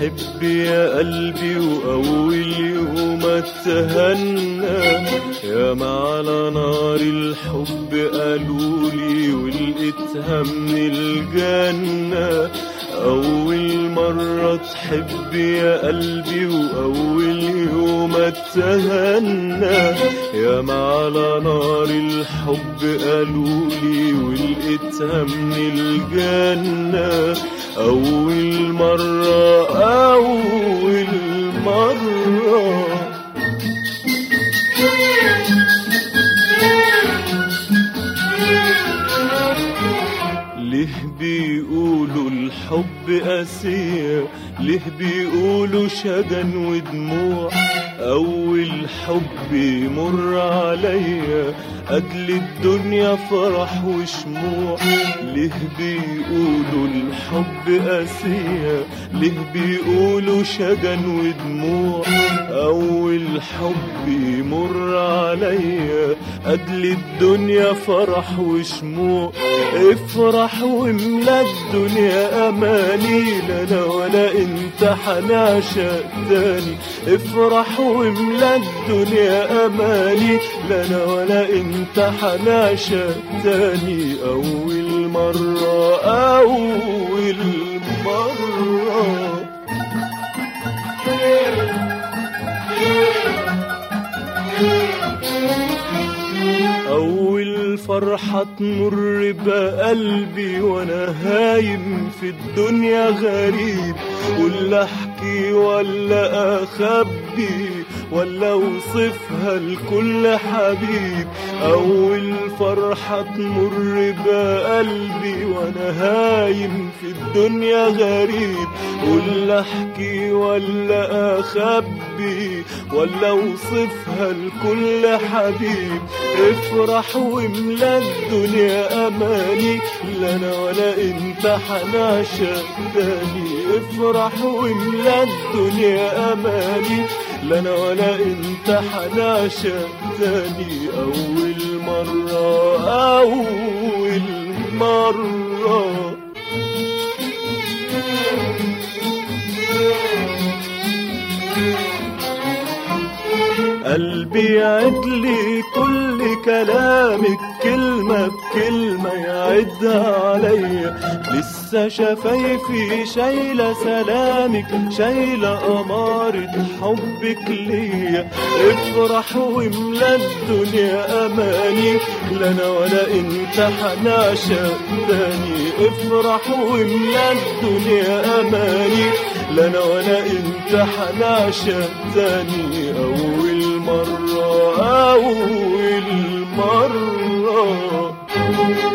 تحب يا قلبي وأول يوم اتهنى، ياما على نار الحب قالولي ولقيتها من الجنة. أول مرة تحب يا قلبي وأول يوم اتهنى، ياما على نار الحب قالولي ولقيتها من الجنة. أول مرة أول مرة ليه بيقولوا الحب قاسية، ليه بيقولوا شجن ودموع؟ أول حب يمر عليا أجل الدنيا فرح وشموع. ليه بيقولوا الحب قاسية، ليه بيقولوا شجن ودموع؟ أول حب يمر عليا أجل الدنيا فرح وشموع. افرح واملا الدنيا أماني، لا أنا ولا أنت حنعشق تاني. افرح واملا الدنيا أماني، لا أنا ولا أنت حنعشق تاني. أول مرة أول مرة أول فرحة تمر بقلبي وأنا هايم في الدنيا غريب، ولا أحكي ولا أخبي ولا أوصفها لكل حبيب. أول فرحة تمر بقلبي وأنا هايم في الدنيا غريب، ولا أحكي ولا أخبي ولا أوصفها لكل حبيب. افرح واملا الدنيا أماني، لا أنا ولا أنت حنعشق تاني. افرح واملا الدنيا أماني، لا أنا ولا أنت حنعشق تاني. أول مرة أول مرة قلبي يعدلي كل كلامك، كلمة بكلمة يعدها عليا. لسه شفايفي شايلة سلامك، شايلة أمارة حبك ليا. افرح واملا الدنيا أماني، لا أنا ولا أنت حنعشق تاني. افرح واملا الدنيا أماني، لا أنا ولا أنت حنعشق تاني. أول مرة أول مرة